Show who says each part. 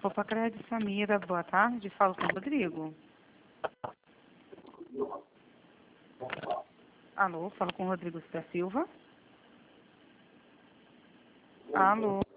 Speaker 1: Opa, Crédito Samira, boa tarde. Falo com o Rodrigo. Alô, falo com o Rodrigo da Silva. Alô.